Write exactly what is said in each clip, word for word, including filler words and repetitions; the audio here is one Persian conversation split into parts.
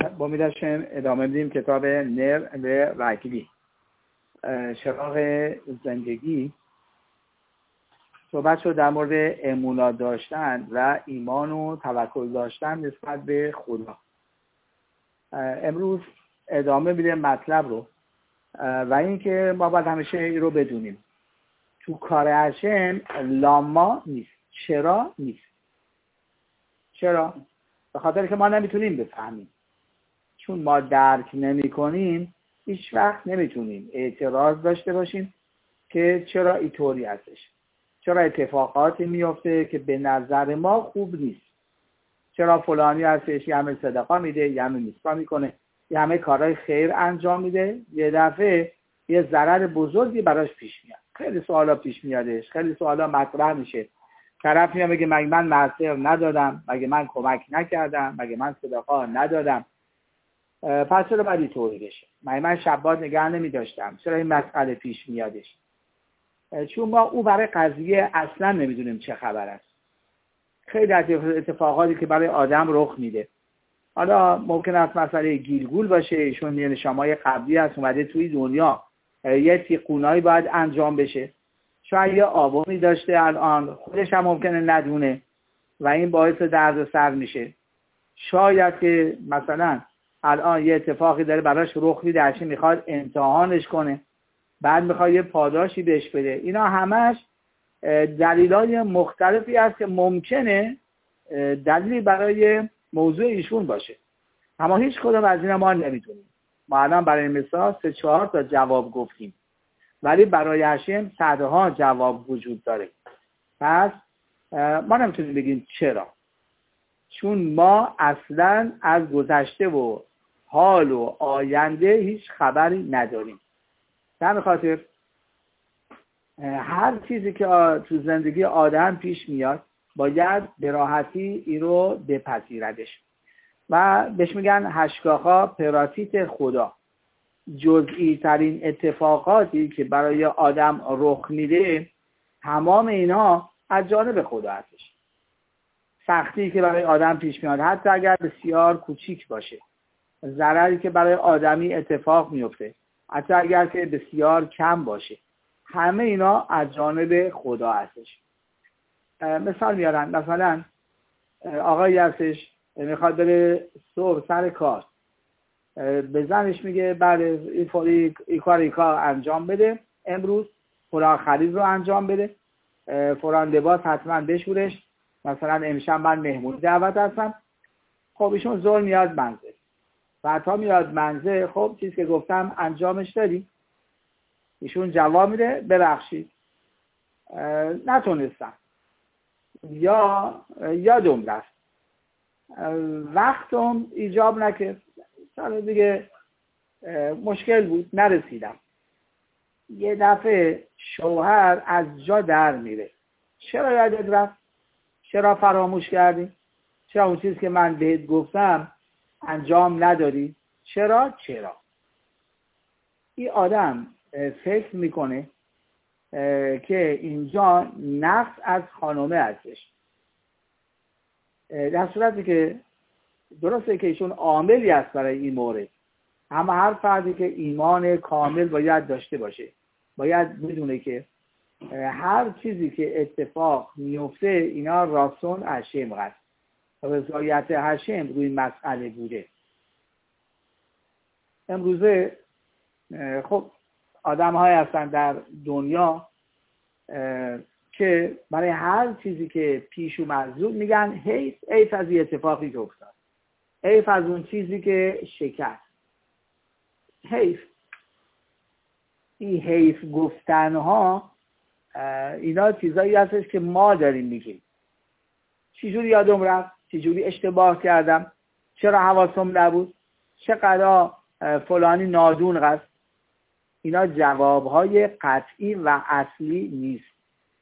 با میداشتیم ادامه بدیم کتاب نر و رگلی چراغ زندگی. صحبت شد در مورد امونا داشتن و ایمان و توکل داشتن نسبت به خدا. امروز ادامه میدیم مطلب رو و اینکه ما باید همیشه این رو بدونیم تو کار هشم لاما نیست. چرا نیست؟ چرا؟ به خاطر که ما نمیتونیم بفهمیم، چون ما درک نمی کنیم هیچ وقت نمیتونیم اعتراض داشته باشیم که چرا اینطوری هستش، چرا اتفاقاتی میفته که به نظر ما خوب نیست، چرا فلانی هستش یه همه صدقه میده، یه همه میسوا میکنه، یه همه کارهای خیر انجام میده، یه دفعه یه ضرر بزرگی براش پیش میاد. خیلی سوالا پیش میادش، خیلی سوالا مطرح میشه. طرف میاد میگه مگه من معصیت ندادم، مگه من کمک نکردم، مگه من صدقه ندادم، پس چرا باید اینطوری بشه، مگه من شبات نگه نمیداشتم، چرا این مسئله پیش میادش؟ چون ما او برای قضیه اصلا نمیدونیم چه خبر است. خیلی از اتفاقاتی که برای آدم رخ میده، حالا ممکن است مسئله گیلگول باشه، ایشون یه نشامای قبلی هست اومده توی دنیا یه تیقونایی باید انجام بشه، شاید یه آبومی داشته الان خودش هم ممکنه ندونه و این باعث درد سر میشه. شاید که مثلا الان یه اتفاقی داره براش رخ میده، هرچی میخواد امتحانش کنه، بعد میخواد یه پاداشی بهش بده. اینا همش دلایل مختلفی هست که ممکنه دلیلی برای موضوع ایشون باشه، اما هیچ کدوم از اینا ما نمیتونیم. ما الان برای مثال سه چهار تا جواب گفتیم، ولی برای هشم صدها جواب وجود داره. پس ما نمیتونیم بگیم چرا، چون ما اصلا از گذشته و حال و آینده هیچ خبری نداریم. در خاطر هر چیزی که تو زندگی آدم پیش میاد باید به راحتی این رو بپذیردش و بهش میگن هشگاه‌ها پراتیت خدا. جزئی ترین اتفاقاتی که برای آدم رخ میده تمام اینا از جانب خدا هستش. سختی که برای آدم پیش میاد حتی اگر بسیار کوچیک باشه، ضرری که برای آدمی اتفاق میفته حتی اگر که بسیار کم باشه، همه اینا از جانب خدا هستش. مثال میارن، مثلا آقایی هستش میخواد بره صبح سر کار، به زنش میگه بله این ای کار ای کار انجام بده، امروز فلان خرید رو انجام بده، فلان لباس حتما بشورش، مثلا امشب من مهمونی دعوت هستم. خب ایشون زور میاد منزل، بعدها میاد منزل، خب چیزی که گفتم انجامش دادی؟ ایشون جواب میده ببخشید نتونستم، یا یادم رفت، وقتم ایجاب نکرد، سال دیگه مشکل بود نرسیدم. یه دفعه شوهر از جا در میره، چرا یادت رفت؟ چرا فراموش کردی؟ چرا اون چیز که من بهت گفتم انجام ندادی؟ چرا؟ چرا؟ این آدم فکر میکنه که اینجا نقص از خانومه هستش، در صورتی که درسته که ایشون عاملی است برای این مورد، اما هر فردی که ایمان کامل باید داشته باشه باید بدونه که هر چیزی که اتفاق میفته اینا راسون هشم هست، رضایت هشم روی مسئله بوده. امروزه خب آدم های هستن در دنیا که برای هر چیزی که پیش اومد زود میگن حیف، حیف از این اتفاقی که افتاد، حیف از اون چیزی که شکست، حیف. این حیف گفتنها اینا چیزایی هستش که ما داریم میگیم. چجوری یادم رفت؟ چجوری اشتباه کردم؟ چرا حواسم نبود؟ چقدر فلانی نادون است؟ اینا جوابهای قطعی و اصلی نیست.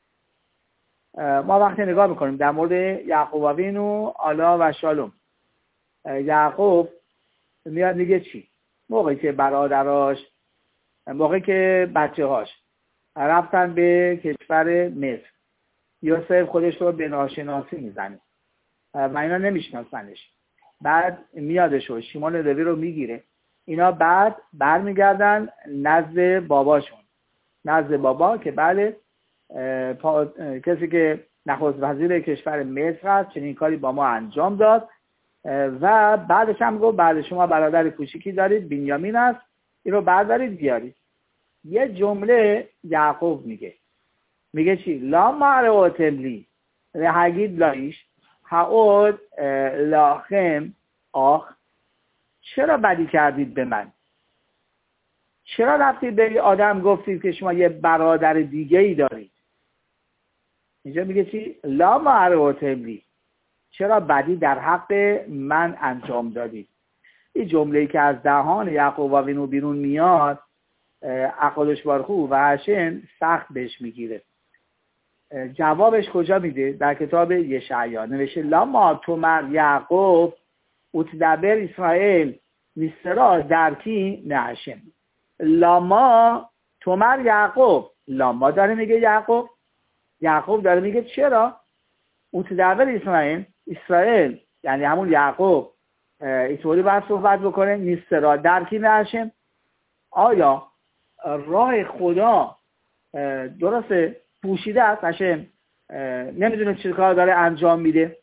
ما وقتی نگاه میکنیم در مورد یعقوب و آلا و شالوم، یعقوب میاد میگه چی؟ موقعی که برادراش، موقعی که بچه هاش رفتن به کشور مصر، یوسف خودش رو به ناشناسی میزنه و اینا نمیشناسنش. بعد میادش و شیمون لوی رو میگیره. اینا بعد برمیگردن نزد باباشون، نزد بابا که بله پا... کسی که نخست وزیر کشور مصر هست چنین کاری با ما انجام داد و بعدش هم گفت بعد شما برادر کوچیکی دارید بنیامین است، این رو بردارید بیارید. یه جمله یعقوب میگه، میگه چی؟ لا معرفت لی هگید لایش هاود لاخم آخ، چرا بدی کردید به من؟ چرا رفتید به آدم گفتید که شما یه برادر دیگه ای دارید؟ اینجا میگه چی؟ لا معرفت لی، چرا بدی در حق من انجام دادید؟ این جمله‌ای که از دهان یعقوب وینو بیرون میاد، اقادش بارخو و هشم سخت بهش میگیره. جوابش کجا میده؟ در کتاب یشعیا نوشته لاما تومر یعقوب اتدبر اسرائیل میسرا درکی نهشم. لاما تومر یعقوب، لاما داره میگه یعقوب، یعقوب داره میگه چرا اتدبر اسرائیل، اسرائیل یعنی همون یعقوب اینطوری باید صحبت بکنه میسرا درکی نهشم. آیا راه خدا درسته پوشیده است؟ هشم نمیدونه چه کار داره انجام میده.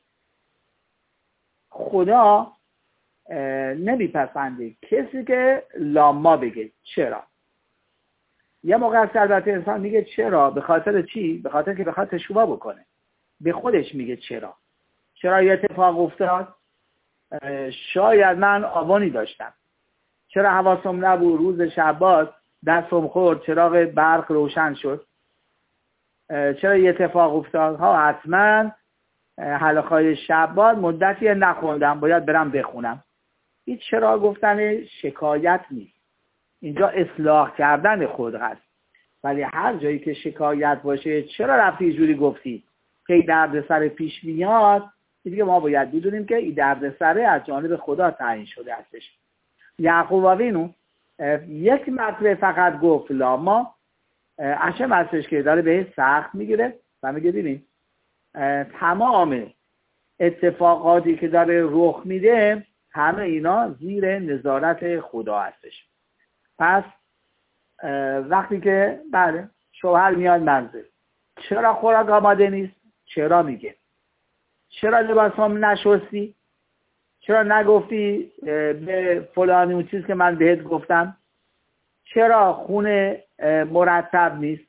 خدا نمیپسنده کسی که لاما بگه چرا. یه موقع از البته انسان میگه چرا، به خاطر چی؟ به خاطر که بخواد تشویق بکنه، به خودش میگه چرا. چرا یه اتفاق افتاد؟ شاید من آوانی داشتم، چرا حواسم نبود روز شبات دستم خورد چراغ برق روشن شد، چرا یه اتفاق افتاد؟ ها حتما حلقه‌های شبات مدتی نخوندم، باید برم بخونم. این چرا گفتن شکایت نیست، اینجا اصلاح کردن خود هست. ولی هر جایی که شکایت باشه چرا رفتی جوری گفتی که درد سر پیش میاد، دیگه ما باید بدونیم که این درد سر از جانب خدا تعیین شده هستش. یعقوب وینو یک مطلب فقط گفت لاما، هشم هستش که داره به سخت میگیره و میگه ببین تمام اتفاقاتی که داره رخ میده همه اینا زیر نظارت خدا هستش. پس وقتی که بله شوهر میاد منزل، چرا خوراک آماده نیست؟ چرا میگه؟ چرا لباسام نشستی؟ چرا نگفتی به فلانی اون چیز که من بهت گفتم؟ چرا خونه مرتب نیست؟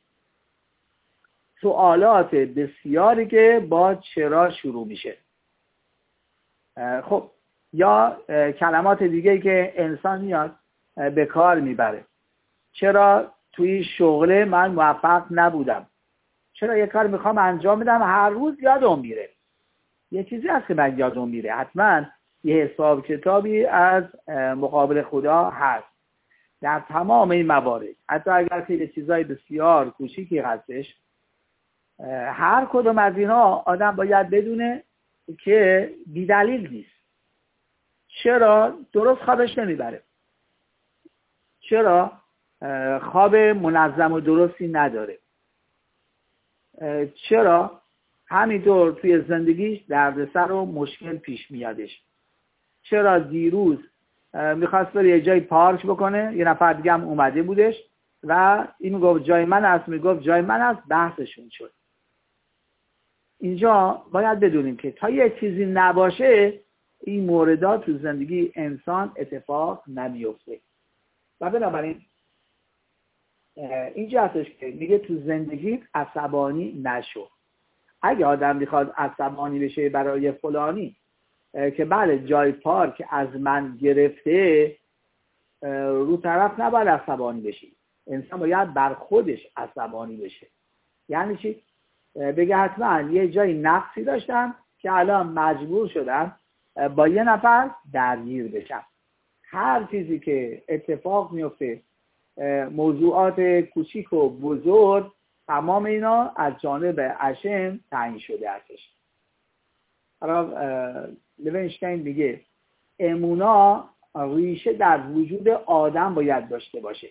سوالات بسیاری که با چرا شروع میشه. خب یا کلمات دیگه که انسان میاد به کار میبره. چرا توی شغل من موفق نبودم؟ چرا یه کار میخوام انجام بدم هر روز یادم میره؟ یه چیزی هست که من یادم میره، حتما یه حساب کتابی از مقابل خدا هست در تمام این موارد. حتی اگر که یه چیزای بسیار کوچیکی هستش، هر کدوم از اینا آدم باید بدونه که بی‌دلیل نیست. چرا درست خوابش نمیبره؟ چرا خواب منظم و درستی نداره؟ چرا همینطور توی زندگیش دردسر و مشکل پیش میادش؟ چرا دیروز میخواست بره یه جای پارک بکنه، یه نفر دیگه هم اومده بودش و این میگفت جای من است، میگفت جای من است، بحثشون شد. اینجا باید بدونیم که تا یه چیزی نباشه این موردات تو زندگی انسان اتفاق نمیفته. و بنابراین اینجا هستش که میگه تو زندگی عصبانی نشو. اگه آدم میخواد عصبانی بشه برای فلانی که بله جای پارک از من گرفته، رو طرف نباید عصبانی بشی. انسان باید بر خودش عصبانی بشه. یعنی چی؟ بگه حتما یه جای نقصی داشتم که الان مجبور شدم با یه نفر درگیر بشم. هر چیزی که اتفاق میفته، موضوعات کوچیک و بزرگ، تمام اینا از جانب هشم تعیین شده هستش. حالا لوینشتاین میگه امونا ریشه در وجود آدم باید داشته باشه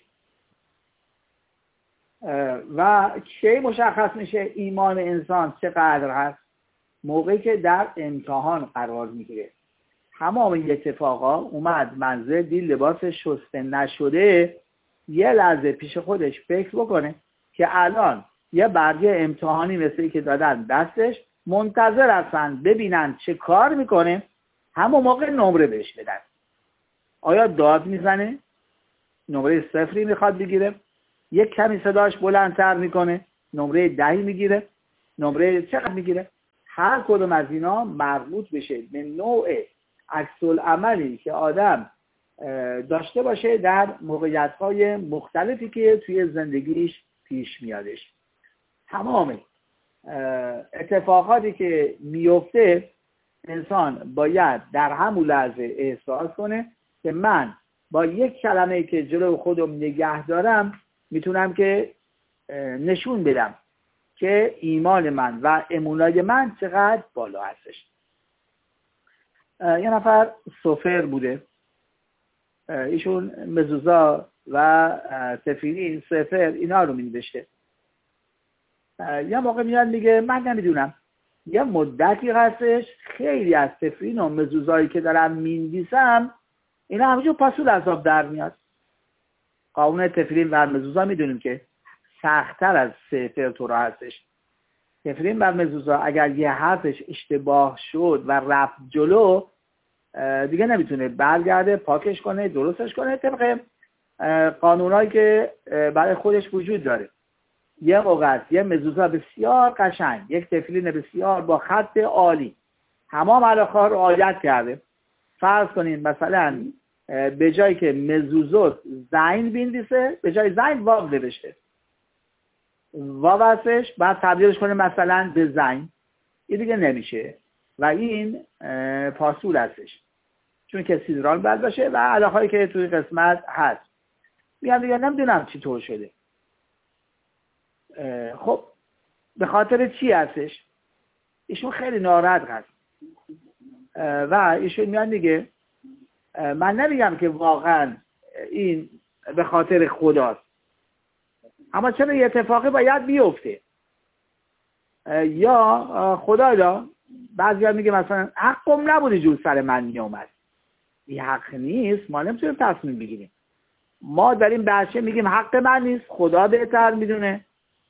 و کی مشخص میشه ایمان انسان چقدر هست؟ موقعی که در امتحان قرار میگیره. تمام این اتفاقا اومد منزل دید لباس شسته نشده، یه لحظه پیش خودش فکر بکنه که الان یه برگه امتحانی مثل که دادن دستش، منتظر هستن ببینن چه کار میکنه، همون موقع نمره بهش بدن. آیا داد میزنه؟ نمره صفری میخواد بگیره؟ یک کمی صداش بلندتر میکنه؟ نمره دهی میگیره؟ نمره چقدر میگیره؟ هر کدوم از اینا مربوط بشه به نوع عکس العملی که آدم داشته باشه در موقعیت‌های مختلفی که توی زندگیش پیش میادش. تمام اتفاقاتی که میفته انسان باید در همون لحظه احساس کنه که من با یک کلمه که جلو خودم نگه دارم میتونم که نشون بدم که ایمان من و امونای من چقدر بالا هستش. یه نفر سفر بوده، ایشون مزوزا و سفیرین سفر اینا رو می‌نوشته. یه موقع میاد میگه من نمیدونم، یه مدتی هستش خیلی از سفرین و مزوزایی که دارم می‌نویسم اینا همینجور پاسول از آب در میاد. قانون تفرین و مزوزا میدونیم که سخت‌تر از سفر تو را هستش. تفرین و مزوزا اگر یه حرفش اشتباه شد و رفت جلو دیگه نمیتونه برگرده پاکش کنه درستش کنه طبق قانونایی که برای خودش وجود داره. یه موقع یه مزوزا بسیار قشنگ، یک تفرین بسیار با خط عالی تمام علاقه رو رعایت کرده. فرض کنین مثلا به جایی که مزوزو زین بنویسه به جای زین واو نوشته، واو هستش بعد تبدیلش کنه مثلا به زین، این دیگه نمیشه و این پاسول هستش چون که سیدرال بد باشه و علاقه‌ای که توی قسمت هست. میگم دیگه نمیدونم چی طور شده. خب به خاطر چی هستش؟ ایشون خیلی ناراحت هست و ایشون میاد میگه من نمیگم که واقعا این به خاطر خداست، اما چرا یه اتفاقی باید بیفته؟ یا خدایا بعضی ها میگه مثلا حقم نبوده جور سر من میومد. این حق نیست، ما نمیتونیم تصمیم بگیریم. ما داریم بچه میگیم حق من نیست، خدا بهتر میدونه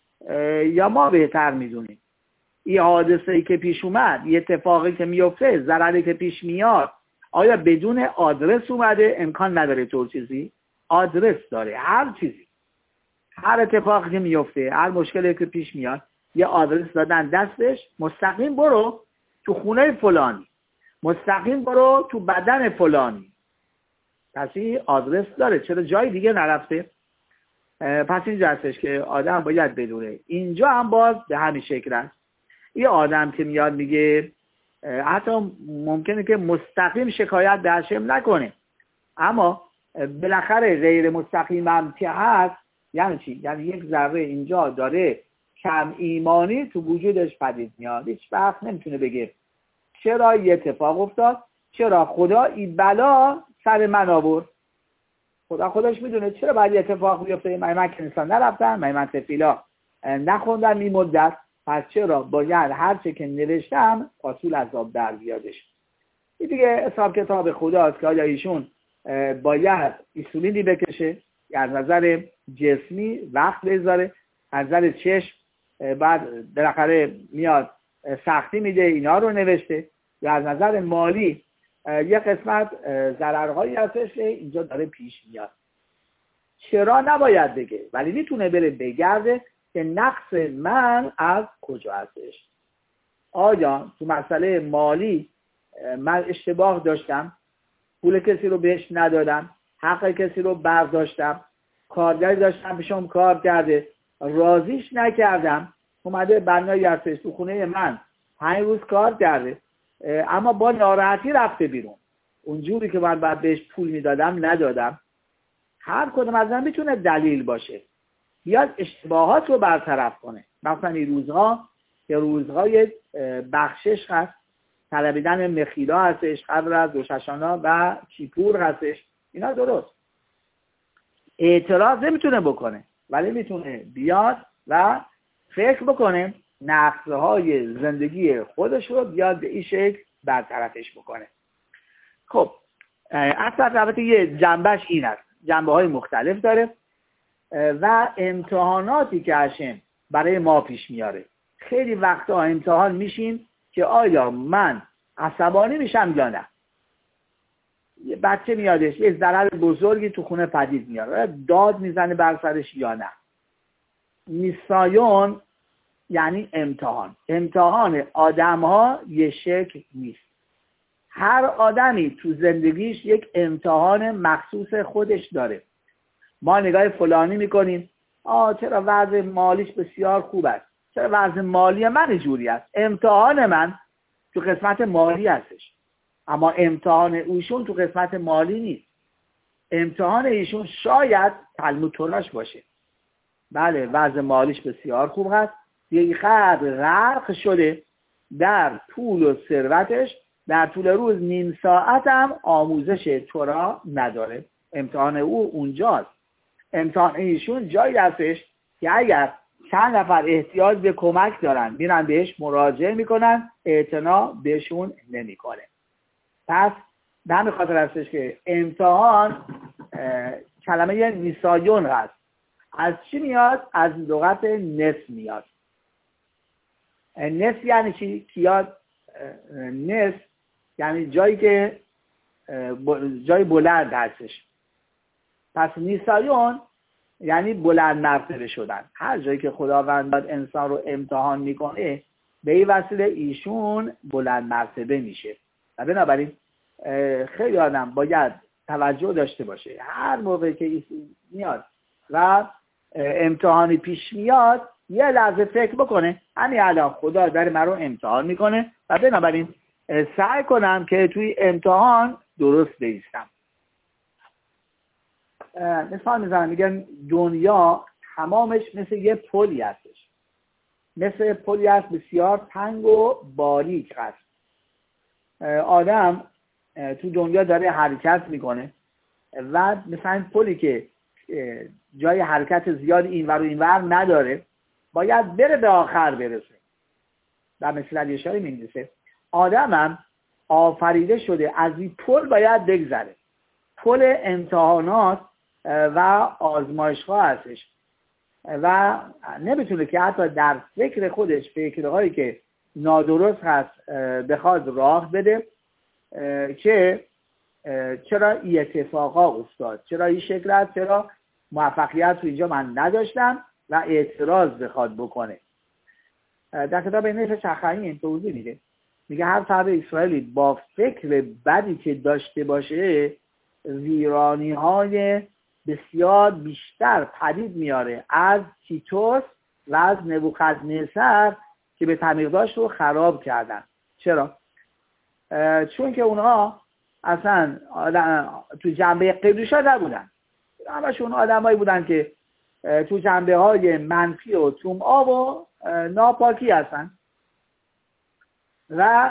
یا ما بهتر میدونیم. این حادثه ای که پیش اومد، یه اتفاقی که میفته، ضرری که پیش میاد، آیا بدون آدرس اومده؟ امکان نداره طور چیزی. آدرس داره هر چیزی، هر اتفاقی که میفته، هر مشکلی که پیش میاد یه آدرس دادن دستش، مستقیم برو تو خونه فلانی، مستقیم برو تو بدن فلانی. پس این آدرس داره، چرا جای دیگه نرفته؟ پس اینجا هستش که آدم باید بدونه. اینجا هم باز به همین شکل است. یه آدم که میاد میگه حتی ممکنه که مستقیم شکایت به هشم نکنه، اما بالاخره غیر مستقیم هم که هست. یعنی چی؟ یعنی یک ذره اینجا داره کم ایمانی تو وجودش پدید میاد. هیچ وقت نمیتونه بگه چرا یه اتفاق افتاد، چرا خدا این بلا سر من آورد. خدا خودش میدونه چرا باید یه اتفاق بیفته. من من کنیسا نرفتم، من من تفیلا نخوندم این مدت، پس چرا باید هر چه که نوشتم پاسول از آب در بیادش. این دیگه حساب کتاب خداست که آیا ایشون باید ایسولینی بکشه، از نظر جسمی وقت بذاره، از نظر چشم بعد بالاخره میاد سختی میده، اینا رو نوشته، یا از نظر مالی یه قسمت ضررهایی هستش که اینجا داره پیش میاد. چرا نباید بگه، ولی میتونه بره بگرده که نقص من از کجا هستش. آیا تو مسئله مالی من اشتباه داشتم، پول کسی رو بهش ندادم، حق کسی رو برداشتم، کارگری داشتم پیشم کار کرده راضیش نکردم، اومده بنایی هستش تو خونه من پنج روز کار کرده اما با ناراحتی رفته بیرون، اونجوری که من بعد بهش پول میدادم ندادم. هر کدوم از من میتونه دلیل باشه، بیاد اشتباهات رو برطرف کنه. مثلا این روزها که روزهای بخشش هست، طلبیدن مخیلا هستش قبل از روششانا و کیپور هستش، اینا درست. اعتراض نمیتونه بکنه ولی میتونه بیاد و فکر بکنه نقصهای زندگی خودش رو بیاد به این شکل برطرفش بکنه. خب اصلا البته یه جنبش این است، جنبه های مختلف داره و امتحاناتی که هشم برای ما پیش میاره. خیلی وقتا امتحان میشیم که آیا من عصبانی میشم یا نه. یه بچه میادش یه ضرر بزرگی تو خونه پدید میاره، داد میزنه بر سرش یا نه. نیسایون یعنی امتحان. امتحان آدم ها یه شکل نیست. هر آدمی تو زندگیش یک امتحان مخصوص خودش داره. ما نگاه فلانی میکنیم، آه چرا وضع مالیش بسیار خوب است، چرا وضع مالی من جوری است. امتحان من تو قسمت مالی هستش، اما امتحان ایشون تو قسمت مالی نیست. امتحان ایشون شاید تلمود تراش باشه. بله وضع مالیش بسیار خوب هست، یک قدر غرق شده در طول و ثروتش، در طول روز نیم ساعت هم آموزش تورا نداره. امتحان او اونجاست. امتحان ایشون جایی هستش که اگر چند نفر احتیاج به کمک دارن میرن بهش مراجعه میکنن، اعتنا بهشون نمیکنه. پس به همین خاطر هستش که امتحان کلمه نیسایون هست. از چی میاد؟ از لغت نس میاد. نس یعنی چی؟ کیاد نس یعنی جایی که جای بلند هستش. پس نیسایون یعنی بلند مرتبه شدن. هر جایی که خداوند انسان رو امتحان میکنه به این وسیله ایشون بلند مرتبه میشه. و بنابراین خیلی آدم باید توجه داشته باشه هر موقع که میاد و امتحانی پیش میاد یه لحظه فکر بکنه همین الان خدا داره من رو امتحان میکنه و بنابراین سعی کنم که توی امتحان درست بایستم. مثال میزنم، میگن دنیا تمامش مثل یه پلی هستش، مثل پلی هست بسیار تنگ و باریک هست. آدم تو دنیا داره حرکت میکنه و مثلا این پلی که جای حرکت زیاد اینور و اینور نداره باید بره به آخر برسه. در مثل علی اشاره می‌نویسه آدم هم آفریده شده از این پل باید بگذره. پل امتحانات و آزمایش‌ها هستش و نمیتونه که حتی در فکر خودش فکرهایی که نادرست هست بخواد راه بده که چرا این اتفاقا افتاد، چرا این شکل هست، چرا موفقیت رو اینجا من نداشتم و اعتراض بخواد بکنه. در کتاب نفس چخعی این توضیح میده، میگه هر فرد اسرائیلی با فکر بدی که داشته باشه ویرانی های بسیار بیشتر پدید میاره از تیتوس و از نبوخدنصر که به تعمیرداشت رو خراب کردن. چرا؟ چون که اونها اصلا تو جنبه قدوشا نبودن، همشون آدمایی بودن که تو جنبه های منفی و طمع و ناپاکی هستن و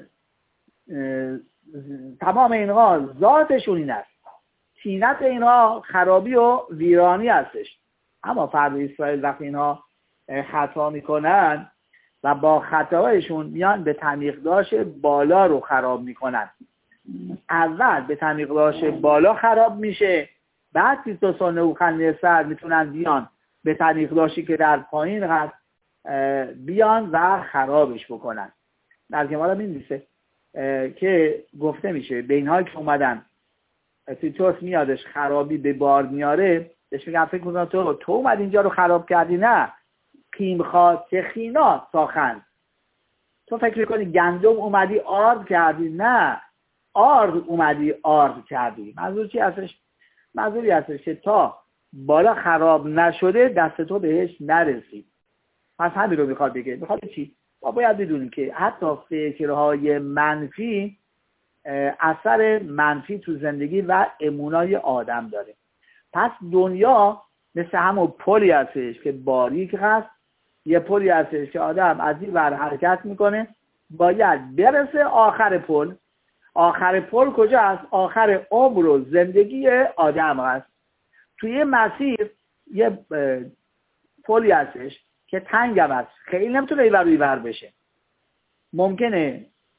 تمام اینها ذاتشون این است. طینت اینها خرابی و ویرانی هستش. اما فرد اسرائیل وقتی اینها خطا میکنن و با خطاهایشون میان به تعمیقداشت بالا رو خراب میکنن. اول به تعمیقداشت بالا خراب میشه، بعد تیتوس و نبوخدنصر میتونن بیان به تعمیقداشتی که در پایین هست بیان و خرابش بکنن. در کمال هم این میشه که گفته میشه به اینهایی که اومدن تیتوس میادش خرابی به بار میاره، بهش میگن فکر میکنن تو تو اومد اینجا رو خراب کردی؟ نه، قیم خواد تخینا ساخن. تو فکر میکنی گندم اومدی آرد کردی؟ نه، آرد اومدی آرد کردی. منظور چی هستش؟ منظوری هستش که تا بالا خراب نشده دست تو بهش نرسید. پس همین رو میخواد بگه. میخواد چی؟ ما باید بدونیم که حتی فکرهای منفی اثر منفی تو زندگی و امونای آدم داره. پس دنیا مثل همون پلی هستش که باریک هست، یه پلی هستش که آدم از این ور حرکت میکنه باید برسه آخر پل. آخر پل کجا هست؟ آخر عمر و زندگی آدم هست. توی مسیر یه پلی هستش که تنگ هست، خیلی نمیتونه ایور و ایور بشه. ممکنه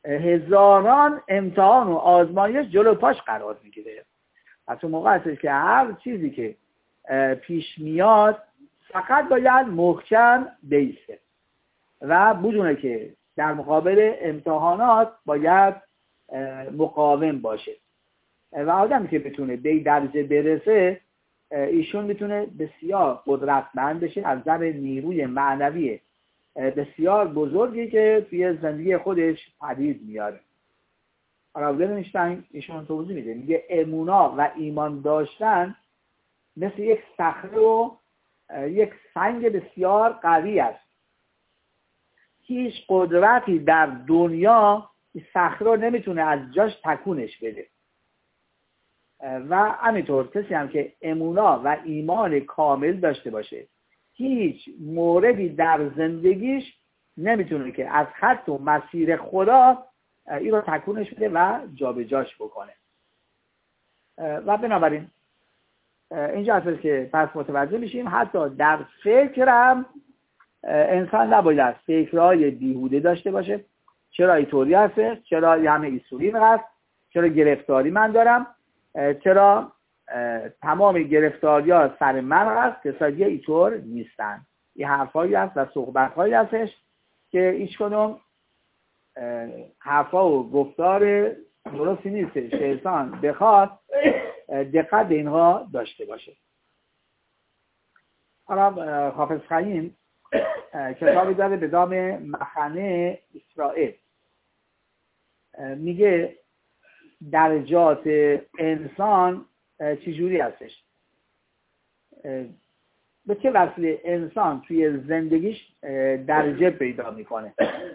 هزاران امتحان و آزمایش جلو پاش قرار میگیره. از اون موقع هستش که هر چیزی که پیش میاد فقط باید محکم بیسته و بدونه که در مقابل امتحانات باید مقاوم باشه و آدمی که بتونه به این درجه برسه ایشون میتونه بسیار قدرتمند بشه از نظر نیروی معنوی بسیار بزرگی که توی زندگی خودش پدید میاره. آلبرت اینشتین ایشون توضیح میده، میگه امونا و ایمان داشتن مثل یک صخره و یک سنگ بسیار قوی است. هیچ قدرتی در دنیا این صخره رو نمیتونه از جاش تکونش بده و همینطور کسی هم که امونا و ایمان کامل داشته باشه هیچ موردی در زندگیش نمیتونه که از خط و مسیر خدا این رو تکونش بده و جابجاش بکنه. و بنابراین اینجا هست که پس متوجه میشیم حتی در فکر هم انسان نباید فکرهای بیهوده داشته باشه. چرا اینطوری هست؟ چرا همه ایسولین هست؟ چرا گرفتاری من دارم؟ چرا تمام گرفتاری ها سر من هست؟ کسایی اینطور نیستن. این حرفایی هست و صحبتهایی هستش که هیچ کدوم حرفا و گفتار درستی نیستش که انسان بخواد دقت به اینها داشته باشه. حالا حافظ خییم کتابی داره به نام مخنه اسرائیل، میگه درجات انسان چجوری هستش، به چه وسیله انسان توی زندگیش درجه پیدا میکنه.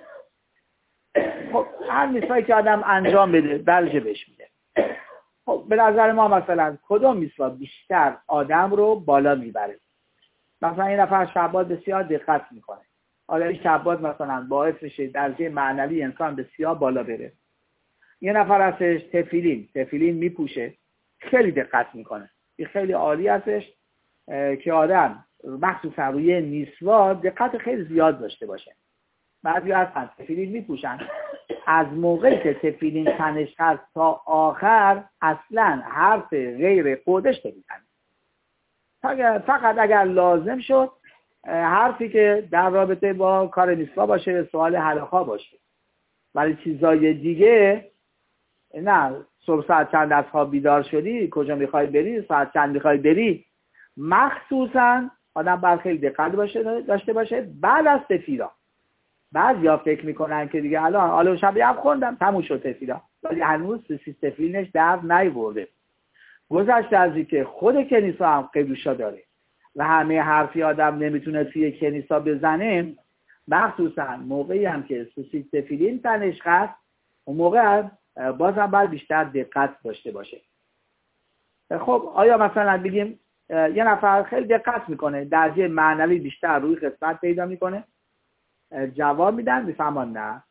خب هر میسایی که آدم انجام بده درجه بهش میده. خب به نظر ما مثلا کدوم میسوا بیشتر آدم رو بالا میبره؟ مثلا این نفر شبات بسیار دقت میکنه، حالا این شبات مثلا باعث میشه درجه معنوی انسان بسیار بالا بره. یه نفر هستش تفیلین تفیلین میپوشه، خیلی دقت میکنه، این خیلی عالی هستش که آدم مخصوصا روی میسوا دقت خیلی زیاد داشته باشه. بعضی هستن تفیلین میپوشن، از موقعی که تفیلین تنش هست تا آخر اصلا حرف غیر خودش نمیزنه، فقط اگر لازم شد حرفی که در رابطه با کار میسوا باشه، سوال حلقا باشه، ولی چیزای دیگه نه. صبح ساعت چند از خواب بیدار شدی، کجا میخوای بری، ساعت چند میخوای بری، مخصوصا آدم باید خیلی دقت باشه داشته باشه بعد از تفیلا. بعضیا فکر میکنن که دیگه الان حالا شب هم خوندم تموم شد تفیلا، ولی هنوز سیستفیلنش در نیورده. گذشته از این که خود کنیسا هم قدوشا داره و همه حرفی آدم نمیتونه توی کنیسا بزنه، مخصوصا موقعی هم که سیستفیلین تنش هست، اون موقع بازم باید بیشتر دقت داشته باشه. خب آیا مثلا بگیم یه نفر خیلی دقت میکنه درجه معنوی بیشتر روی قسمت پیدا میکنه؟ جواب میدن میفهمان نه،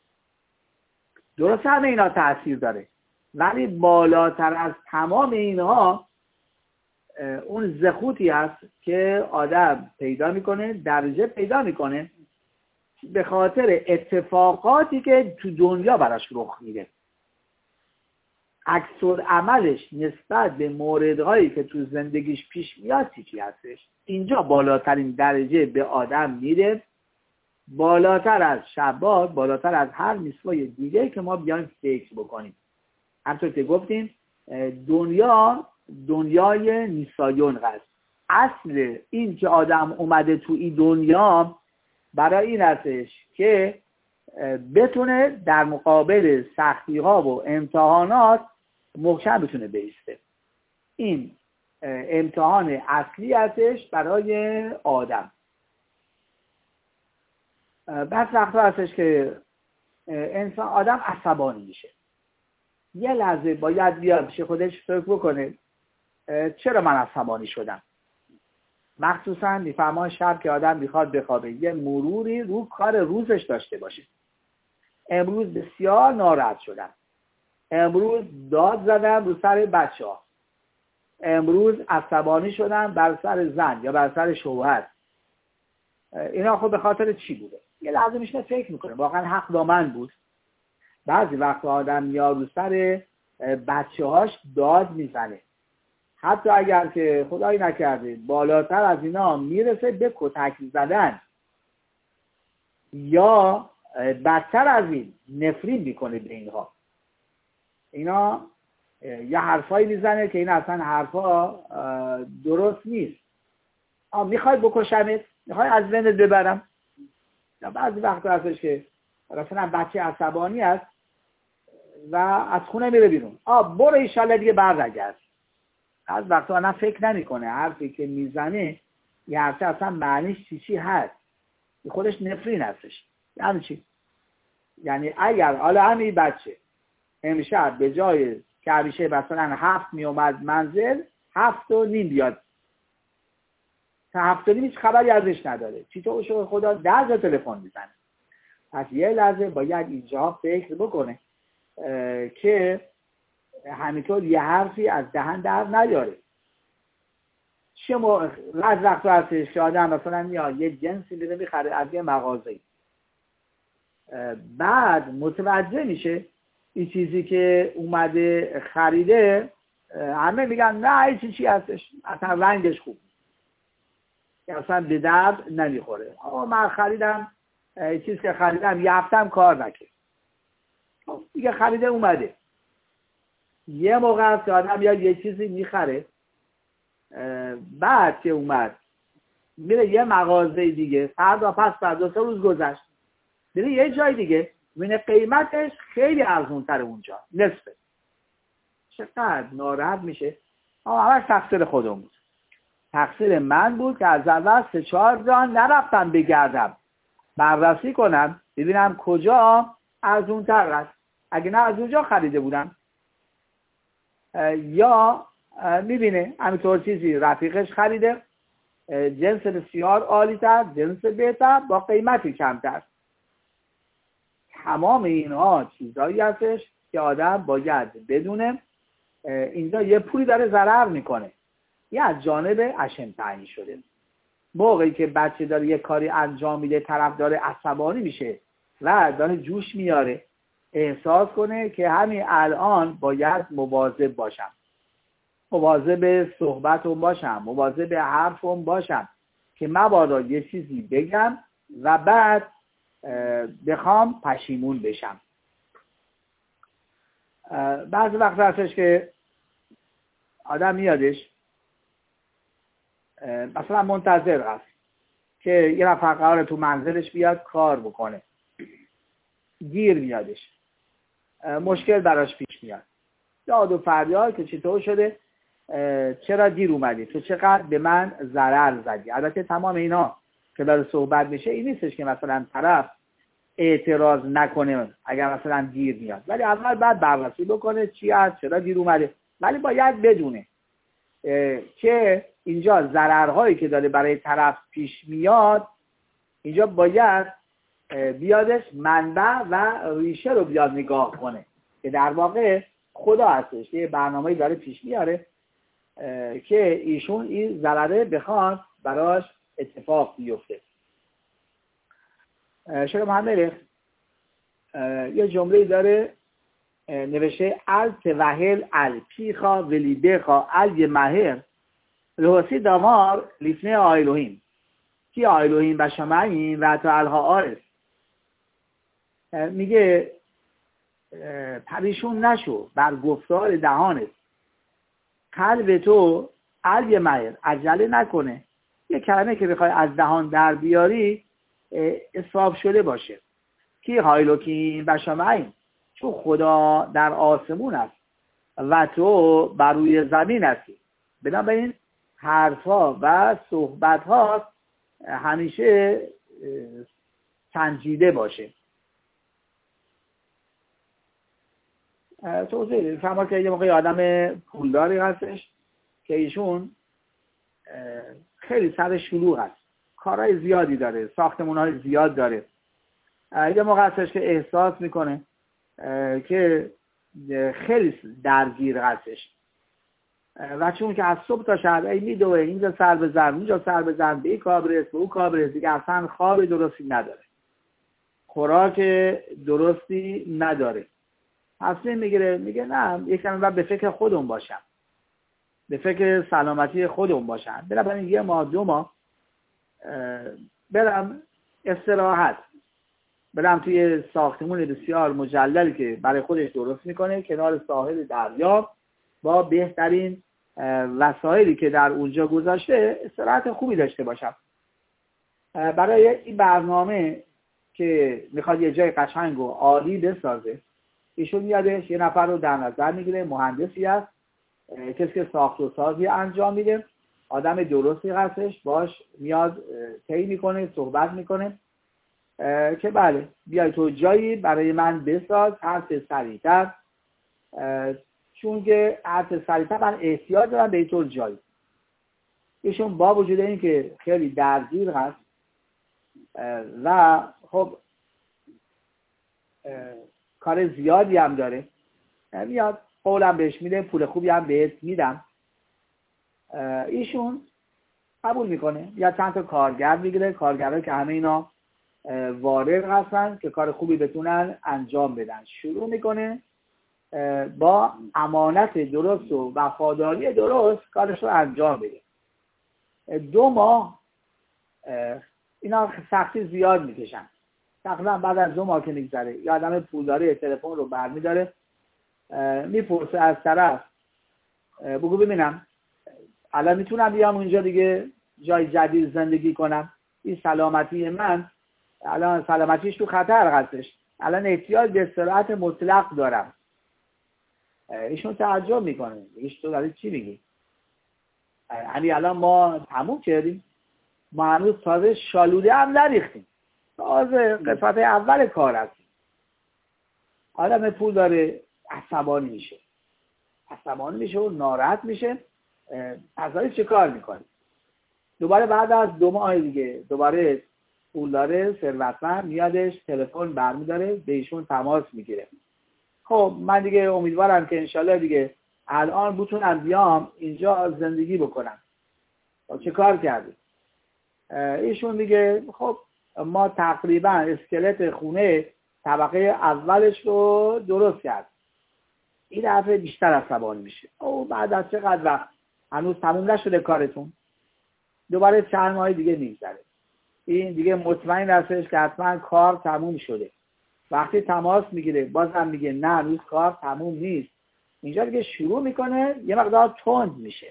درست همه اینا تأثیر داره، ولی بالاتر از تمام اینها اون زخوتی هست که آدم پیدا میکنه، درجه پیدا میکنه به خاطر اتفاقاتی که تو دنیا براش رخ میده. عکس‌العملش نسبت به موردهایی که تو زندگیش پیش میاد چی هستش. اینجا بالاترین درجه به آدم میده، بالاتر از شبات، بالاتر از هر میسوای دیگه که ما بیایم فکر بکنیم. همطور که گفتیم دنیا دنیای نیسایون هست. اصل این که آدم اومده تو این دنیا برای این هستش که بتونه در مقابل سختی ها و امتحانات محکم بتونه بایسته. این امتحان اصلی هستش برای آدم. بعض وقتا هستش که انسان آدم عصبانی میشه، یه لحظه باید بیاد پیش خودش فکر بکنه چرا من عصبانی شدم. مخصوصا میفهمان شب که آدم میخواد بخوابه یه مروری رو کار روزش داشته باشه. امروز بسیار ناراحت شدم، امروز داد زدم رو سر بچه ها، امروز عصبانی شدم بر سر زن یا بر سر شوهر. اینا خب به خاطر چی بوده؟ یه لحظه میشه فکر میکنه واقعا حق با من بود بعضی وقت آدم میاد رو سر بچه هاش داد میزنه، حتی اگر که خدایی نکرده بالاتر از اینا میرسه به کتک زدن یا بدتر از این نفرین میکنه به اینها. اینا یه حرفایی میزنه که این اصلا حرفا درست نیست. آه میخوای بکشمت؟ میخوای از بینت ببرم؟ یا بعضی وقت هستش که مثلا بچه عصبانی است و از خونه میره بیرون، آه برو ایشالله دیگه برنگرد. از وقتا آدم فکر نمیکنه حرفی که میزنه یه حرفی اصلا معنیش چی چی هست، خودش نفرین هستش. یعنی چی؟ یعنی اگر حالا همین بچه امشب به جای که همیشه مثلا هفت می اومد منزل، هفت و نیم بیاد، تا هفت و نیم هیچ خبری ازش نداره، چطور شو خدا ده تا تلفن میزنه. پس یه لحظه باید اینجا فکر بکنه که همینطور یه حرفی از دهن در نیاره. چه موقع از وقت هستش که آدم مثلا میاد یه جنسی میره میخره از یه مغازه‌ای، بعد متوجه میشه این چیزی که اومده خریده همه میگن نه این چی چی هستش، اصلا رنگش خوب اصلا به درد نمیخوره. آقا من خریدم چیزی که خریدم یه هفتم کار نکرد، دیگه خریده اومده. یه موقع هست که آدم یا یه چیزی میخره، بعد که اومد میره یه مغازه دیگه، فردا پس فردا سه روز گذشت میره یه جای دیگه میبینه قیمتش خیلی ارزونتر اونجا، نصفه. چقدر ناراحت میشه. آه همش تقصیر خودم بود، تقصیر من بود که از اول سه چهار جا نرفتم بگردم بررسی کنم ببینم کجا ارزونتر است، اگه نه از اونجا خریده بودم. یا میبینه همینطور چیزی رفیقش خریده، جنس بسیار عالی تر، جنس بهتر، با قیمتی کمتر. تمام اینها چیزایی هستش که آدم باید بدونه اینجا یه پولی داره ضرر میکنه، یه از جانب اشم تعیین شده. موقعی که بچه داره یه کاری انجام میده، طرف داره عصبانی میشه و داره جوش میاره، احساس کنه که همین الان باید مواظب باشم، مواظب صحبتم باشم، مواظب حرفم باشم که مبادا یه چیزی بگم و بعد بخوام پشیمون بشم. بعضی وقت هستش که آدم میادش مثلا منتظر هست که یه نفر قراره تو منزلش بیاد کار بکنه، گیر میادش، مشکل براش پیش میاد، داد و فریاد که چطور شده، چرا دیر اومدی، تو چقدر به من ضرر زدی. البته تمام اینا که داره صحبت میشه این نیستش که مثلا طرف اعتراض نکنه اگر مثلا دیر میاد، ولی اول بعد بررسی بکنه چی هست، چرا دیر اومده. ولی باید بدونه که اینجا ضررهایی که داره برای طرف پیش میاد، اینجا باید بیادش منبع و ریشه رو بیاد نگاه کنه که در واقع خدا هستش یه برنامه‌ای داره پیش میاره که ایشون این ضرره بخواد براش اتفاق بیفته. شیخ محمد یه جمله داره نوشته ال توهل ال پیخا ولی بخا ال یه مهر لحسی دامار لیفنه آیلوهیم کی آیلوهیم و شمعیم و تا الها آرس. میگه پریشون نشو بر گفتار دهانت، قلب تو ال یه مهر عجله نکنه، یه کلمه که بخوای از دهان در بیاری اصاب شده باشه. کی هایلوکیم و شمعیم، چون خدا در آسمون است و تو بر روی زمین هستی. بنابراین حرفا و صحبتها همیشه سنجیده باشه. توضیح فهمه که یه موقعی آدم پولداری هستش که ایشون خیلی سر شلوغ هست، کارهای زیادی داره، ساختمان‌های زیاد داره. یه موقع هستش که احساس میکنه که خیلی درگیر هستش و چون که از صبح تا شب ای میدوه، اینجا سر بزن اینجا سر بزن، به این کار برس به اون کار برس، دیگه اصلا خواب درستی نداره، خوراک درستی نداره. تصمیم میگیره میگه نه یکم بعد به فکر خودم باشم، به فکر سلامتی خودم باشم، برم یه ماه دو ماه برم استراحت، برم توی ساختمون بسیار مجللی که برای خودش درست میکنه کنار ساحل دریا با بهترین وسایلی که در اونجا گذاشته استراحت خوبی داشته باشم. برای این برنامه که میخواد یه جای قشنگ و عالی بسازه، ایشون یادش یه نفر رو در نظر میگیره، مهندسی هست، کسی که ساخت و سازی انجام میده، آدم درستی هستش، باش میاد طی میکنه، صحبت میکنه که بله بیای تو جایی برای من بساز هر سریعتر، چون که هر سریعتر من احتیاج دارم به اینطور جایی. ایشون با وجود این که خیلی درگیر هست و خب کار زیادی هم داره، میاد قولم بهش میده، پول خوبی هم بهت میدم، ایشون قبول میکنه، یا چند تا کارگر میگیره، کارگرها که همه اینا وارد هستن که کار خوبی بتونن انجام بدن، شروع میکنه با امانت درست و وفاداری درست کارش رو انجام بده. دو ماه اینا سختی زیاد میکشن، تقریبا بعد از دو ماه که میگذره یه آدم پولداری تلفن رو برمیداره، میپرسه از طرف بگو ببینم الان میتونم بیام اونجا دیگه جای جدید زندگی کنم، این سلامتی من الان سلامتیش تو خطر هستش، الان احتیاج به استراحت مطلق دارم. ایشون تعجب میکنه، ایش تو داری چی میگی؟ یعنی الان ما تموم کردیم، ما هنوز تازه شالوده هم نریختیم، تازه قسمت اول کار هستیم. آدم پول داره عصبانی میشه، عصبانی میشه و ناراحت میشه، ازایی چه کار میکنه؟ دوباره بعد از دو ماه دیگه دوباره پول داره ثروتمند میادش تلفن برمیداره به ایشون تماس میگیره. خب من دیگه امیدوارم که انشالله دیگه الان بتونم بیام اینجا زندگی بکنم. چه کار کردی؟ ایشون میگه خب ما تقریبا اسکلت خونه طبقه اولش رو درست کرد، این دفعه بیشتر عصبانی میشه. او بعد از چقدر وقت هنوز تموم نشده کارتون؟ دوباره چند ماه دیگه میگذره، این دیگه مطمئن هستش که حتما کار تموم شده. وقتی تماس میگیره بازم میگه نه هنوز کار تموم نیست. اینجا دیگه شروع میکنه یه مقدار تند میشه،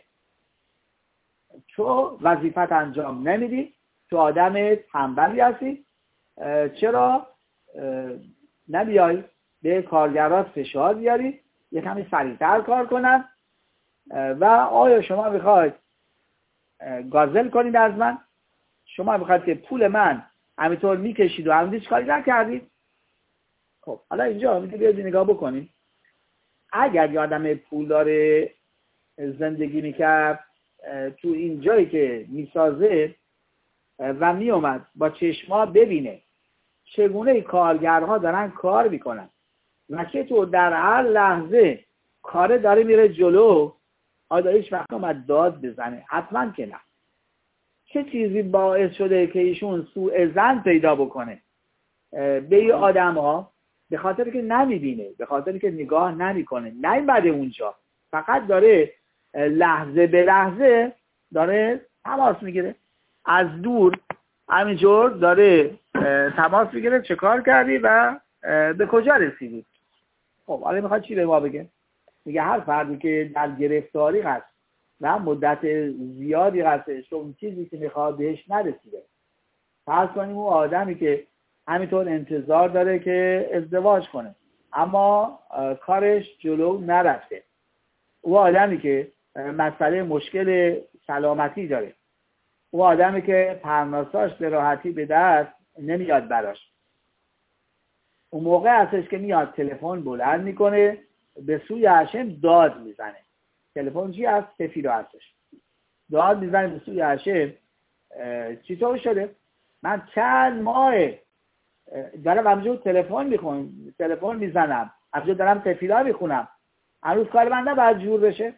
تو وظیفت انجام نمیدی، تو آدم تنبلی هستی، چرا نمیای به کارگرات فشار بیاری یه کمی سریعتر کار کنن و آیا شما میخواید گازل کنید از من؟ شما میخواید که پول من همینطور میکشید و همین هیچ کاری نکردید؟ خب حالا اینجا میگه بیاید نگاه بکنید، اگر یه آدم پول داره زندگی میکرد تو این جایی که میسازه و میومد با چشما ببینه چگونه کارگرها دارن کار میکنن و چطور در هر لحظه کار داره میره جلو، آیا هیچ وقت اومد داد بزنه؟ حتما که نه. چه چیزی باعث شده که ایشون سوء ظن پیدا بکنه به این آدم ها؟ به خاطر که نمیبینه، به خاطر که نگاه نمیکنه، نه این بعد اونجا فقط داره لحظه به لحظه داره تماس میگیره، از دور همینجور داره تماس میگیره چه کار کردی و به کجا رسیدی. خب حالا میخواد چی به ما بگه؟ میگه هر فردی که در گرفتاری هست و مدت زیادی هستش اون چیزی که میخواد بهش نرسیده، فرض کنیم اون آدمی که همینطور انتظار داره که ازدواج کنه اما کارش جلو نرفته، او آدمی که مسئله مشکل سلامتی داره، او آدمی که پرناساش به راحتی به دست نمیاد براش، اون موقع هستش که میاد تلفن بلند میکنه به سوی هاشم داد میزنه. تلفن چی هست؟ سفیرو هستش، داد میزنه به سوی هاشم چطور شده؟ من چند ماه دارم همجور تلفن میخونم، تلفن میزنم، همجور دارم تفیلا میخونم، هنوز کار من نباید جور بشه؟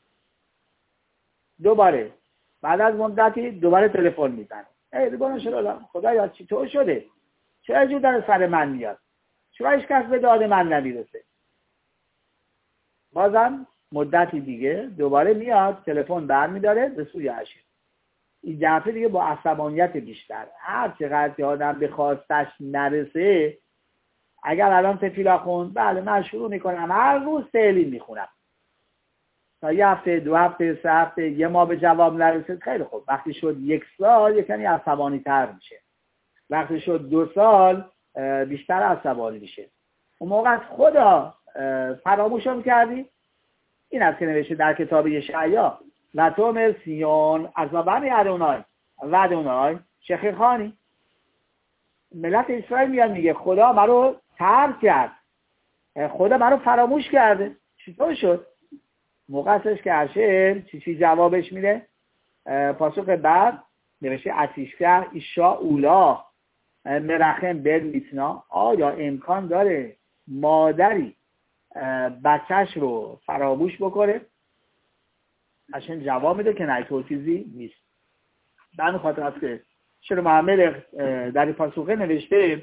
دوباره بعد از مدتی دوباره تلفن میزنه، ای ریبان شد خدایا چطور شده؟ چرا جور داره سر من میاد؟ چرا هیچ کس به داد من نمیرسه؟ بازم مدتی دیگه دوباره میاد تلفن برمیداره به سوی هشیم. این دفعه دیگه با عصبانیت بیشتر، هر چقدر که آدم به خواستش نرسه، اگر الان تفیلا خوند، بله من شروع میکنم هر روز تعلیم میخونم، تا یه هفته، دو هفته، سه هفته، یه ماه به جواب نرسید، خیلی خوب. وقتی شد یک سال یه کمی عصبانی تر میشه، وقتی شد دو سال بیشتر عصبانی میشه. اون موقع از خدا فراموشم کردی. این از که نوشته در کتاب یشعیا و تو مرسیون از بنی ادونای و ادونای شخیخانی. ملت اسرائیل میاد میگه خدا مرا ترک کرد، خدا مرا فراموش کرده. چطور شد؟ موقع هستش که هشم چی چی جوابش میده؟ پاسخ بعد نوشته اتیشکر ایشا اولا مرخم بل میتنا. آیا امکان داره مادری بچهش رو فراموش بکنه؟ هشم جواب میده که نه، طور چیزی نیست. به خاطر است که شلوم محمد در این پاسخه نوشته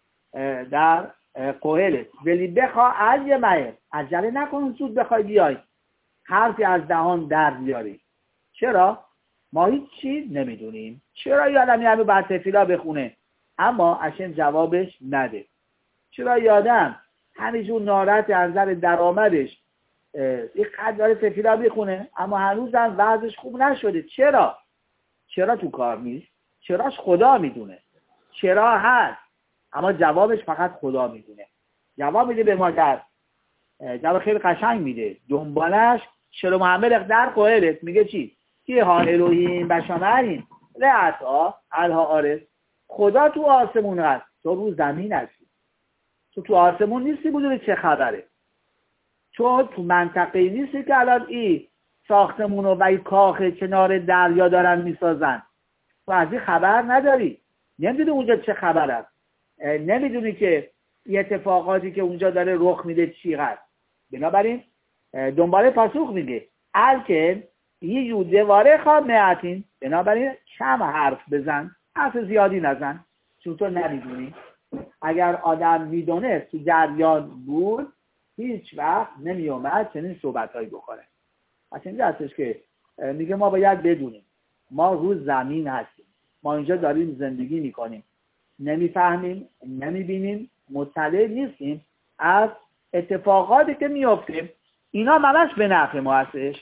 در قهلت ولی بخوا از یه مهر، عجله نکن زود بخوای بیای حرفی از دهان در بیاری. چرا؟ ما هیچ چیز نمیدونیم. چرا یادم یعنی بعد تفیلا بخونه اما هشم جوابش نده؟ چرا یادم همینجور ناراحت از نظر درآمدش یک قدر داره تفیلا بخونه اما هنوزم وضعش خوب نشده؟ چرا؟ چرا تو کار نیست؟ چراش خدا میدونه. چرا هست اما جوابش فقط خدا میدونه. جواب میده به مادر، جواب خیلی قشنگ میده. دنبالش شلو محمد در قهلت میگه چی؟ کی ها الوهیم بشامرین لعطا الها آرس. خدا تو آسمون هست، تو رو زمین هستی. تو تو آسمون نیستی بدونی چه خبره. تو تو منطقه نیستی که الان این ساختمون و این کاخ کنار دریا دارن میسازن. تو از این خبر نداری، نمیدونی اونجا چه خبر است، نمیدونی که این اتفاقاتی که اونجا داره رخ میده چی هست. بنابراین دنباله پاسخ میگه الکن یه یوده واره خواب معتین. بنابراین کم حرف بزن، حرف زیادی نزن، چون تو نمیدونی. اگر آدم میدونه تو جریان بود هیچ وقت نمیومد چنین صحبتهایی بکنه. از این هستش که میگه ما باید بدونیم ما روز زمین هستیم، ما اینجا داریم زندگی میکنیم، نمیفهمیم، نمیبینیم، مطلع نیستیم از اتفاقاتی که میفته. اینا همش به نفع ما هستش.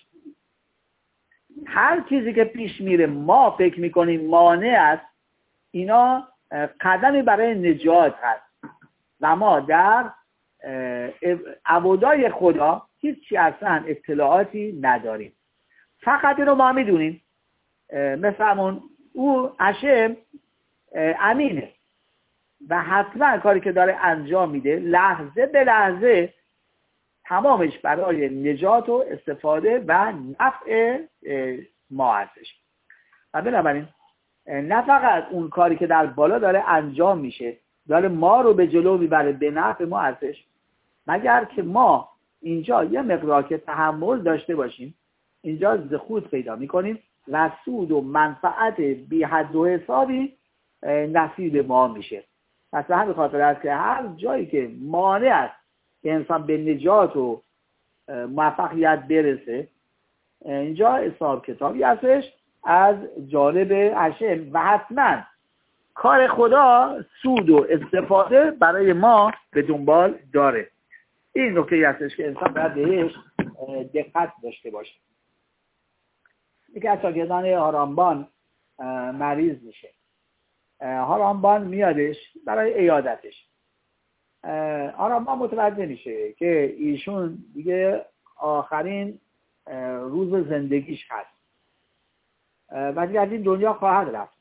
هر چیزی که پیش میره ما فکر میکنیم مانع است، اینا قدمی برای نجات هست و ما در عبودای خدا هیچی اصلا اطلاعاتی نداریم. فقط اینو ما میدونیم مثل همون او هشم امینه و حتما کاری که داره انجام میده لحظه به لحظه تمامش برای نجات و استفاده و نفع ما هستش. و بنابراین نه فقط اون کاری که در بالا داره انجام میشه داره ما رو به جلو میبره به نفع ما هستش، مگر که ما اینجا یه مقدار که تحمل داشته باشیم اینجا زخود پیدا میکنیم و سود و منفعت بی حد و حسابی نصیب ما میشه. پس به همین خاطر است که هر جایی که مانع است که انسان به نجات و موفقیت برسه اینجا حساب کتابی هستش از جانب هشم و حتما کار خدا سود و استفاده برای ما به دنبال داره. این نکته هستش که انسان باید بهش دقت داشته باشه. یکی از شاگردان هارامبان مریض میشه. هارامبان میادش برای عیادتش. هارامبان متوجه میشه که ایشون دیگه آخرین روز زندگیش هست و دیگه از این دنیا خواهد رفت.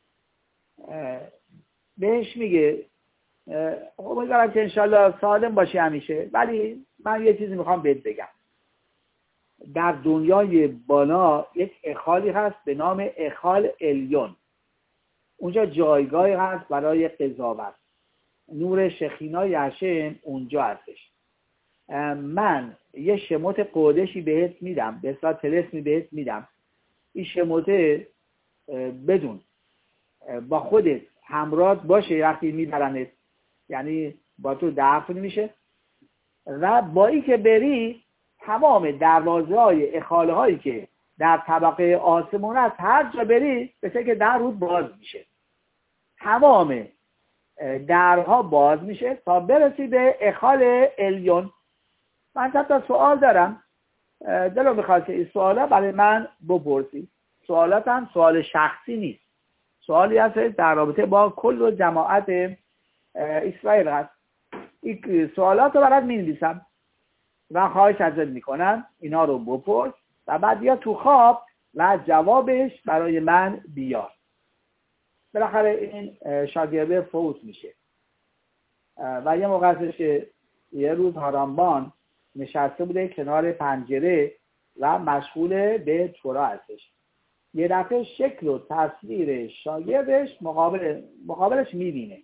بهش میگه امیدوارم که انشالله سالم باشی همیشه، ولی من یه چیزی میخوام بهت بگم. در دنیای بالا یک اخالی هست به نام اخال الیون. اونجا جایگاهی هست برای قضاوت. نور شخینای هشم اونجا هستش. من یه شموت قودشی بهت میدم، به اصطلاح طلسمی بهت میدم. این شموته بدون با خودت همراه باشه وقتی میبرنت، یعنی با تو دفن میشه و با این که بری تمام دروازه های اخاله هایی که در طبقه آسمون است هر جا بری بسه که در رود باز میشه، تمام درها باز میشه تا برسی به اخال الیون. من حتی سوال دارم، دلو میخواد که این سوالا برای من بپرسی. سوالات هم سوال شخصی نیست، سوالی هست در رابطه با کل و جماعت اسرائیل هست. این سوالات رو برات می‌نویسم و خواهش ازت میکنم اینا رو بپرس و بعد یا تو خواب و جوابش برای من بیار. بالاخره این شاگرده فوت میشه و یه موقع هستش که یه روز هارامبان نشسته بوده کنار پنجره و مشغول به تورا هستش. یه دفعه شکل و تصویر شاگردش مقابل مقابلش میبینه.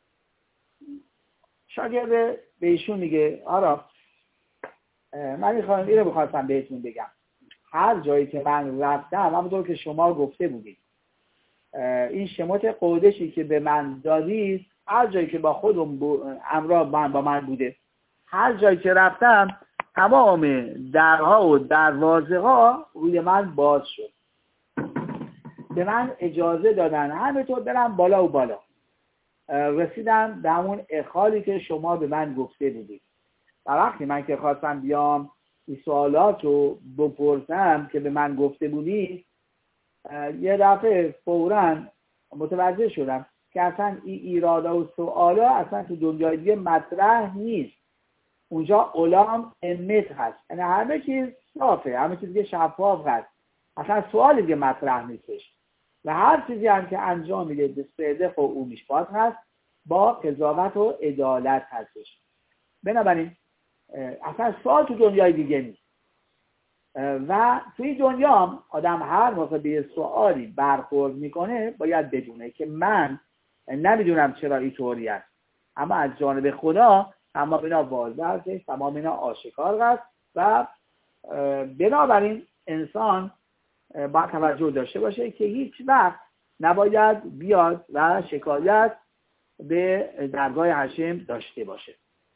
شاگرد به ایشون میگه آرا من میخوام اینو بخواستم بهتون بگم، هر جایی که من رفتم همونطور که شما گفته بودید این شمات قودشی که به من دادید هر جایی که با خودم امرا من با من بوده، هر جایی که رفتم تمام درها و دروازه ها روی من باز شد، به من اجازه دادن همینطور برم بالا و بالا، رسیدم به همون اخالی که شما به من گفته بودید. و وقتی من که خواستم بیام این سوالات رو بپرسم که به من گفته بودید، یه دفعه فوراً متوجه شدم که اصلا این ایرادا و سوالا اصلا تو دنیای دیگه مطرح نیست. اونجا علام امت هست، یعنی همه چیز صافه، همه چیز دیگه شفاف هست، اصلا سوالی دیگه مطرح نیستش و هر چیزی هم که انجام میده به صدق و او میشپات هست، با قضاوت و عدالت هستش. بنابراین اصلا سوال تو دنیای دیگه نیست و توی دنیا هم آدم هر موقع به سوالی برخورد میکنه باید بدونه که من نمیدونم چرا اینطوری است، اما از جانب خدا تمام اینا واضح هستش، تمام اینا آشکار هست و بنابراین انسان با توجه داشته باشه که هیچ وقت نباید بیاد و شکایت به درگاه هشم داشته باشه.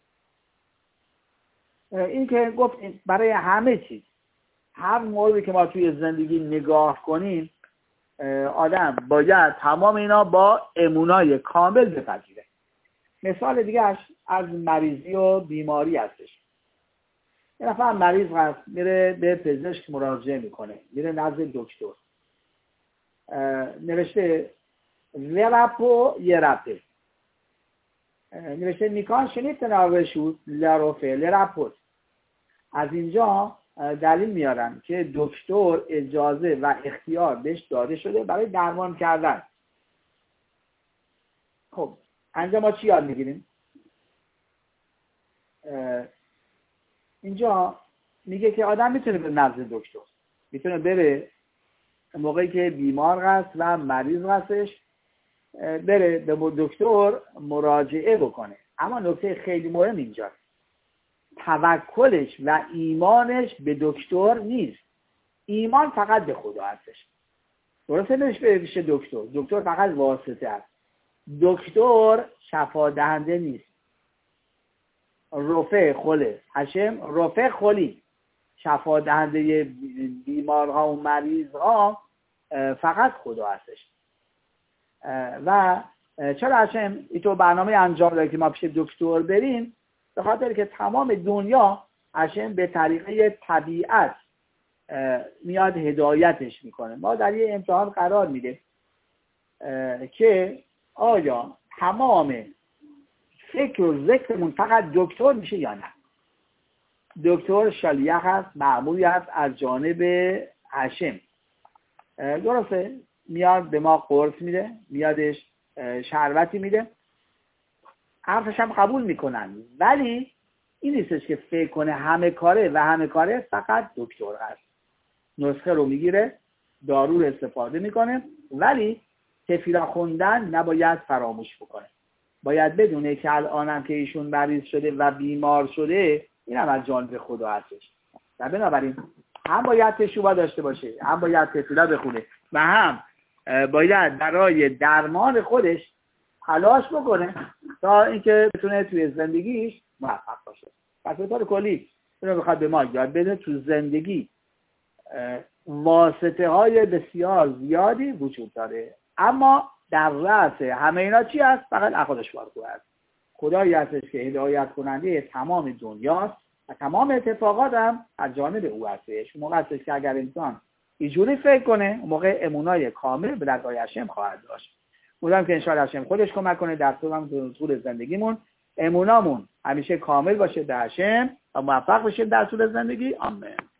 این که گفت برای همه چیز، هر موردی که ما توی زندگی نگاه کنیم آدم باید تمام اینا با امونای کامل بپذیره. مثال دیگهش از مریضی و بیماری هستش. یه نفر مریض هست، میره به پزشک مراجعه میکنه، میره نزد دکتر، نوشته ورپو یه رپه، نوشته میکان شنید تناوشود لروفه لرپوت. از اینجا دلیل میارن که دکتر اجازه و اختیار بهش داده شده برای درمان کردن. خب اینجا ما چی یاد میگیریم؟ اینجا میگه که آدم میتونه به نزد دکتر، میتونه بره موقعی که بیمار هست و مریض هستش، بره به دکتر مراجعه بکنه. اما نکته خیلی مهم اینجاست، توکلش و ایمانش به دکتر نیست. ایمان فقط به خدا هستش. درسته نمیشه بشه دکتر، دکتر فقط واسطه است. دکتر شفا دهنده نیست. رفع خله هشم رفع خلی، شفا دهنده بیمارها و مریضها فقط خدا هستش. و چرا هشم اینطور برنامه انجام داره که ما پیش دکتر بریم؟ به خاطر که تمام دنیا هشم به طریقه طبیعت میاد هدایتش میکنه. ما در یه امتحان قرار میده که آیا تمام فکر و ذکرمون فقط دکتر میشه یا نه. دکتر شلیخ هست، معمولی هست از جانب هشم. درسته؟ میاد به ما قرص میده، میادش شربتی میده، حرفش هم قبول میکنن، ولی این نیستش که فکر کنه همه کاره و همه کاره فقط دکتر هست. نسخه رو میگیره، دارو رو استفاده میکنه، ولی تفیرا خوندن نباید فراموش بکنه. باید بدونه که الانم که ایشون مریض شده و بیمار شده، این هم از جانب خدا هستش. و بنابراین هم باید تشوبا داشته باشه، هم باید تفیرا بخونه و هم باید برای درمان خودش تلاش بکنه تا اینکه بتونه توی زندگیش موفق باشه. پس به طور کلی اون بخواد به ما یاد بده تو زندگی واسطه های بسیار زیادی وجود داره، اما در رأس همه اینا چی هست؟ فقط عقلش بارگو هست. خدایی هستش که هدایت کننده تمام دنیاست و تمام اتفاقات هم از جانب او هستش. موقع هستش که اگر انسان اینجوری فکر کنه، موقع امونای کامل به دستای هشم خواهد داشت. امیدوارم که انشاءالله هشم خودش کمک کنه در طول زندگیمون امونامون همیشه کامل باشه به هشم و موفق بشیم در طول زندگی. آمین.